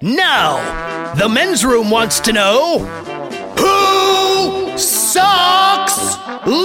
Now, the men's room wants to know, who sucks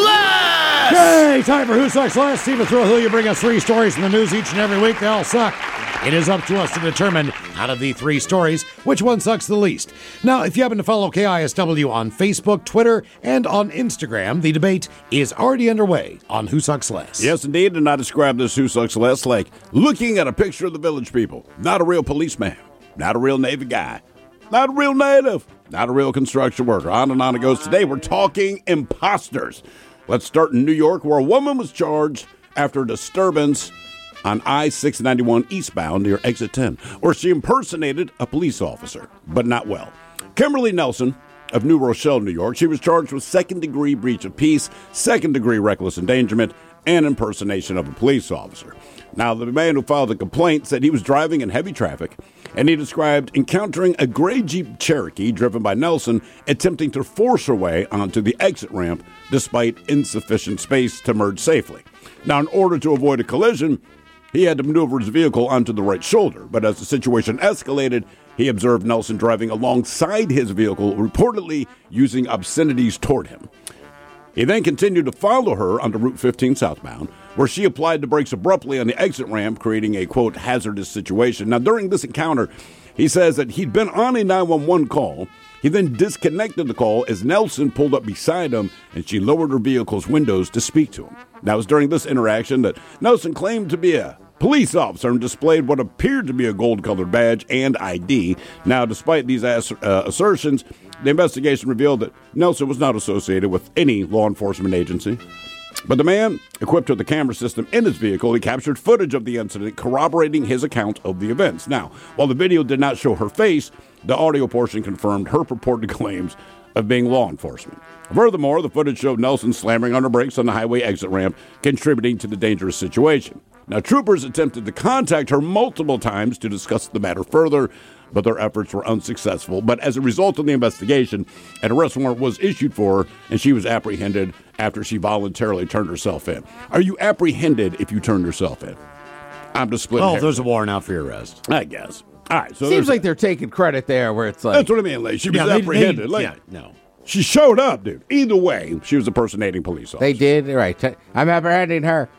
less? Okay, time for Who Sucks Less. Stephen Thrill, you bring us 3 stories from the news each and every week. They all suck. It is up to us to determine, out of the 3 stories, which one sucks the least. Now, if you happen to follow KISW on Facebook, Twitter, and on Instagram, the debate is already underway on Who Sucks Less. Yes, indeed, and I describe this Who Sucks Less like looking at a picture of the village people. Not a real policeman, not a real Navy guy, not a real native, not a real construction worker. On and on it goes. Today, we're talking imposters. Let's start in New York, where a woman was charged after a disturbance on I-691 eastbound near Exit 10, where she impersonated a police officer, but not well. Kimberly Nelson of New Rochelle, New York, she was charged with second-degree breach of peace, second-degree reckless endangerment, and impersonation of a police officer. Now, the man who filed the complaint said he was driving in heavy traffic, and he described encountering a gray Jeep Cherokee driven by Nelson attempting to force her way onto the exit ramp despite insufficient space to merge safely. Now, in order to avoid a collision, he had to maneuver his vehicle onto the right shoulder, but as the situation escalated, he observed Nelson driving alongside his vehicle, reportedly using obscenities toward him. He then continued to follow her onto Route 15 southbound, where she applied the brakes abruptly on the exit ramp, creating a, quote, hazardous situation. Now, during this encounter, he says that he'd been on a 911 call. He then disconnected the call as Nelson pulled up beside him, and she lowered her vehicle's windows to speak to him. Now, it was during this interaction that Nelson claimed to be a police officer and displayed what appeared to be a gold-colored badge and ID. Now, despite these assertions, the investigation revealed that Nelson was not associated with any law enforcement agency. But the man, equipped with a camera system in his vehicle, he captured footage of the incident, corroborating his account of the events. Now, while the video did not show her face, the audio portion confirmed her purported claims of being law enforcement. Furthermore, the footage showed Nelson slamming on her brakes on the highway exit ramp, contributing to the dangerous situation. Now, troopers attempted to contact her multiple times to discuss the matter further, but their efforts were unsuccessful. But as a result of the investigation, an arrest warrant was issued for her, and she was apprehended after she voluntarily turned herself in. Are you apprehended if you turn yourself in? I'm just splitting hairs. There's a warrant out for your arrest. I guess. All right. So seems like they're taking credit there where it's like. That's what I mean. Like, she was apprehended. No. She showed up, dude. Either way, she was impersonating police officer. They did, right. I'm apprehending her.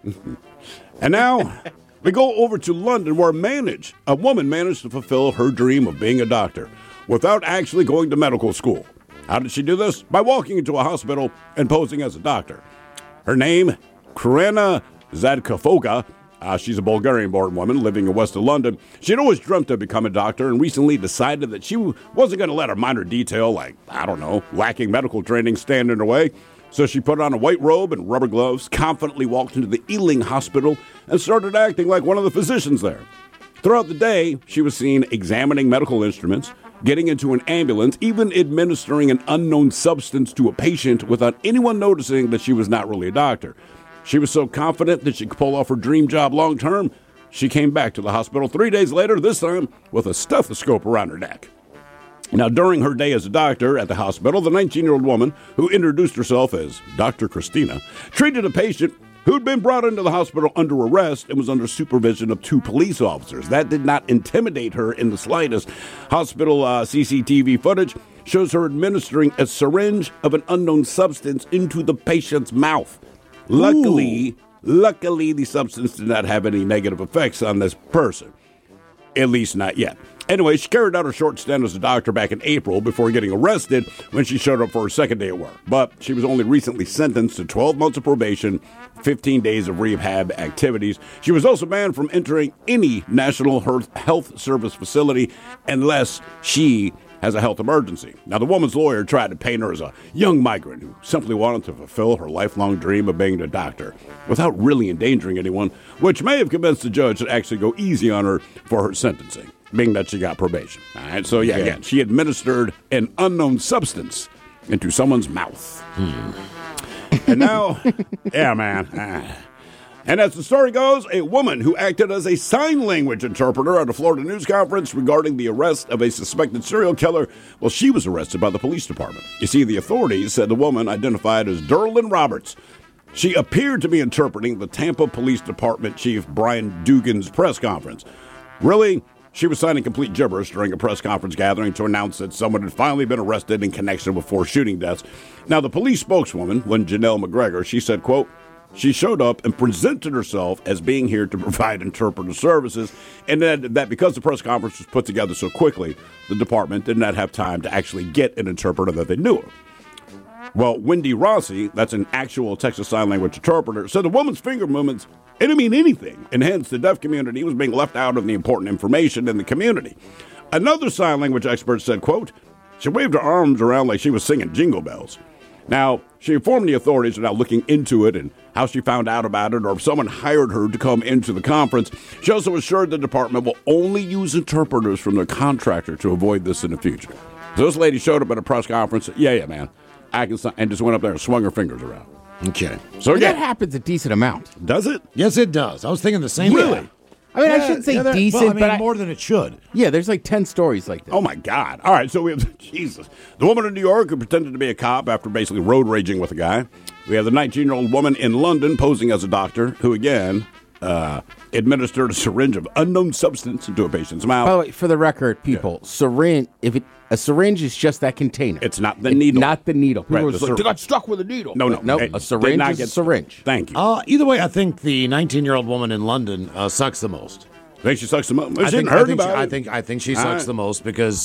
And now we go over to London, where a woman managed to fulfill her dream of being a doctor without actually going to medical school. How did she do this? By walking into a hospital and posing as a doctor. Her name, Karena Zadkofoga. She's a Bulgarian-born woman living in west of London. She had always dreamt to become a doctor and recently decided that she wasn't going to let a minor detail like, lacking medical training stand in her way. So she put on a white robe and rubber gloves, confidently walked into the Ealing Hospital, and started acting like one of the physicians there. Throughout the day, she was seen examining medical instruments, getting into an ambulance, even administering an unknown substance to a patient without anyone noticing that she was not really a doctor. She was so confident that she could pull off her dream job long term, she came back to the hospital 3 days later, this time with a stethoscope around her neck. Now, during her day as a doctor at the hospital, the 19-year-old woman, who introduced herself as Dr. Christina, treated a patient who'd been brought into the hospital under arrest and was under supervision of 2 police officers. That did not intimidate her in the slightest. Hospital CCTV footage shows her administering a syringe of an unknown substance into the patient's mouth. Luckily, the substance did not have any negative effects on this person. At least not yet. Anyway, she carried out her short stint as a doctor back in April before getting arrested when she showed up for her second day at work. But she was only recently sentenced to 12 months of probation, 15 days of rehab activities. She was also banned from entering any National Health Service facility unless she has a health emergency. Now, the woman's lawyer tried to paint her as a young migrant who simply wanted to fulfill her lifelong dream of being a doctor without really endangering anyone, which may have convinced the judge to actually go easy on her for her sentencing, being that she got probation. All right, so again, she administered an unknown substance into someone's mouth. And now, and as the story goes, a woman who acted as a sign language interpreter at a Florida news conference regarding the arrest of a suspected serial killer, well, she was arrested by the police department. You see, the authorities said the woman, identified as Derlin Roberts, she appeared to be interpreting the Tampa Police Department Chief Brian Dugan's press conference. Really, She was signing complete gibberish during a press conference gathering to announce that someone had finally been arrested in connection with 4 shooting deaths. Now, the police spokeswoman, Janelle McGregor, she said, quote, she showed up and presented herself as being here to provide interpreter services, and that because the press conference was put together so quickly, the department did not have time to actually get an interpreter that they knew of. Well, Wendy Rossi, that's an actual Texas Sign Language interpreter, said the woman's finger movements didn't mean anything, and hence the deaf community was being left out of the important information in the community. Another sign language expert said, quote, she waved her arms around like she was singing Jingle Bells. Now, she informed the authorities are now looking into it and how she found out about it or if someone hired her to come into the conference. She also assured the department will only use interpreters from their contractor to avoid this in the future. So this lady showed up at a press conference, yeah, man, I can sign, and just went up there and swung her fingers around. Okay. So That happens a decent amount. Does it? Yes, it does. I was thinking the same Really? thing. I mean, I shouldn't say decent, but more than it should. yeah, there's like 10 stories like that. Oh, my God. All right, so we have, Jesus. The woman in New York who pretended to be a cop after basically road raging with a guy. We have the 19-year-old woman in London posing as a doctor who, again, administered a syringe of unknown substance into a patient's mouth. By the way, for the record, people, syringe, a syringe is just that container. It's not the needle. Not the needle. People Right, are the just like, syr- they got stuck with a needle. No. No, It a did syringe not is get a syringe. Thank you. Either way, I think the 19-year-old woman in London sucks the most. Think she sucks them up? I think she All sucks right. the most because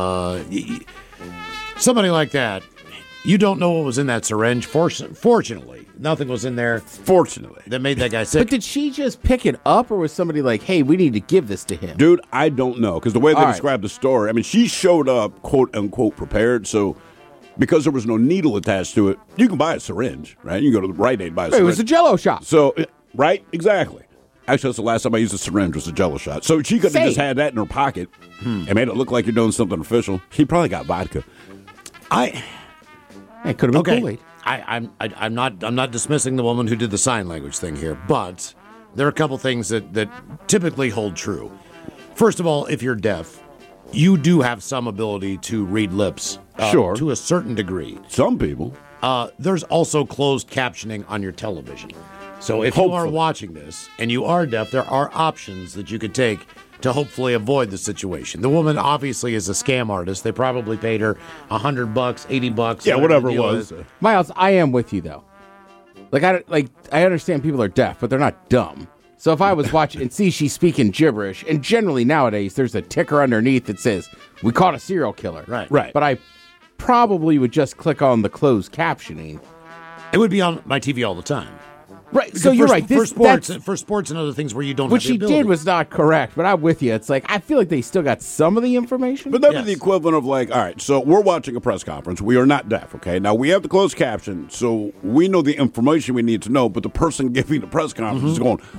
somebody like that, you don't know what was in that syringe. Fortunately, nothing was in there Fortunately. that made that guy sick. But did she just pick it up, or was somebody like, hey, we need to give this to him? Dude, I don't know, because the way they All right. described the story, I mean, she showed up, quote unquote, prepared. So, because there was no needle attached to it, you can buy a syringe, right? You can go to the Rite Aid, buy a It syringe. was a Jell-O shot. So, right, exactly. Actually, that's the last time I used a syringe was a Jell-O shot. So she could have just Same. had that in her pocket and made it look like you're doing something official. She probably got vodka. It could have been Okay, Kool-Aid. I'm not dismissing the woman who did the sign language thing here, but there are a couple things that typically hold true. First of all, if you're deaf, you do have some ability to read lips, Sure. to a certain degree. Some people. There's also closed captioning on your television. So if you are Hopefully. watching this and you are deaf, there are options that you could take to hopefully avoid the situation. The woman obviously is a scam artist. They probably paid her $100, $80. Yeah, whatever the it deal was. is. Miles, I am with you though. I understand people are deaf, but they're not dumb. So if I was watching and see she's speaking gibberish, and generally nowadays there's a ticker underneath that says we caught a serial killer. Right. But I probably would just click on the closed captioning. It would be on my TV all the time. Right. So you're right. For sports and other things where you don't What have the she ability. did was not correct, but I'm with you. It's like I feel like they still got some of the information. But that'd Yes. be the equivalent of like, all right, so we're watching a press conference. We are not deaf, okay? Now, we have the closed caption, so we know the information we need to know, but the person giving the press conference is going,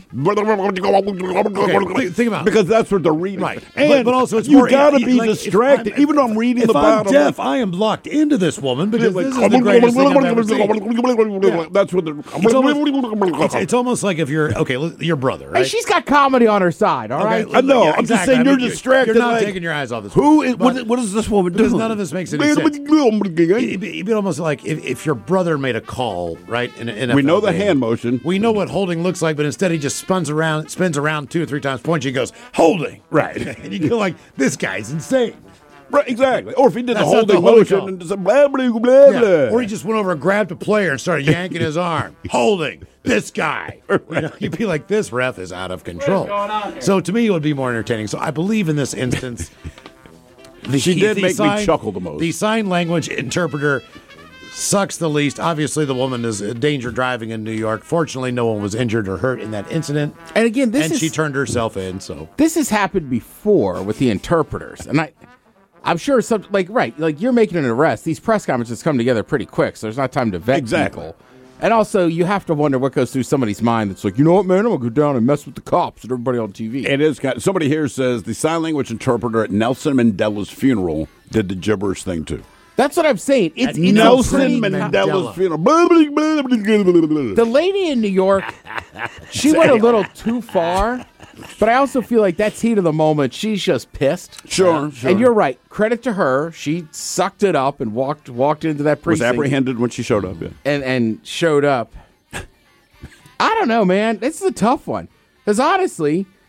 think about it. because that's what they're reading. Right. And But also it's you more, got to be like, if distracted. I'm- Even though I'm reading if the I'm bottom. deaf, I am locked into this woman because this is the greatest thing I've ever seen. That's what It's almost like if you're your brother, Hey, right? she's got comedy on her side, all right? I know. Yeah, I'm just exactly. saying I you're mean, distracted. You're not like, taking your eyes off this. Who is, woman. what is this woman Because doing? none of this makes any sense. It'd be almost like if your brother made a call, right? In an NFL We know the game. hand motion. We know what holding looks like, but instead he just spins around 2 or 3 times, points, he goes, holding. Right. And you go like, this guy's insane. Right, exactly. Or if he did That's the not the holding holding motion call. and just blah, blah, blah, Yeah. blah. Or he just went over and grabbed a player and started yanking his arm. Holding this guy. You know, you'd be like, this ref is out of control. So to me, it would be more entertaining. So I believe in this instance. She did make me chuckle the most. The sign language interpreter sucks the least. Obviously, the woman is in danger driving in New York. Fortunately, no one was injured or hurt in that incident. And again, She turned herself in. So this has happened before with the interpreters, and I'm sure some like you're making an arrest. These press conferences come together pretty quick, so there's not time to vet people. And also, you have to wonder what goes through somebody's mind. That's like, you know what, man, I'm gonna go down and mess with the cops and everybody on TV. It is kind somebody here says the sign language interpreter at Nelson Mandela's funeral did the gibberish thing too. That's what I'm saying. It's Nelson pretty- Mandela's funeral. Blah, blah, blah, blah, blah, blah. The lady in New York, she went a little too far, but I also feel like that's heat of the moment. She's just pissed. Sure. And you're right. Credit to her. She sucked it up and walked into that was precinct apprehended when she showed up. Yeah. and showed up. I don't know, man. This is a tough one. Because honestly,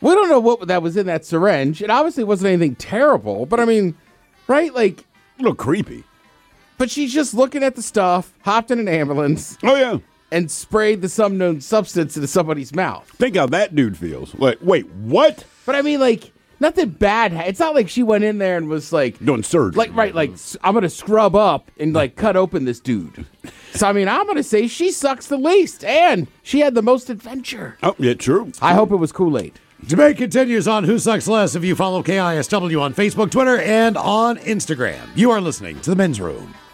We don't know what that was in that syringe. It obviously wasn't anything terrible, but I mean, right? Like, A little creepy. but she's just looking at the stuff, hopped in an ambulance, Oh, yeah. and sprayed the unknown substance into somebody's mouth. Think how that dude feels. Like, wait, what? But I mean, like, nothing bad. It's not like she went in there and was like, Doing surgery. like, I'm going to scrub up and, like, cut open this dude. So, I mean, I'm going to say she sucks the least, and she had the most adventure. Oh, yeah, true. I hope it was Kool-Aid. Debate continues on Who Sucks Less if you follow KISW on Facebook, Twitter, and on Instagram. You are listening to The Men's Room.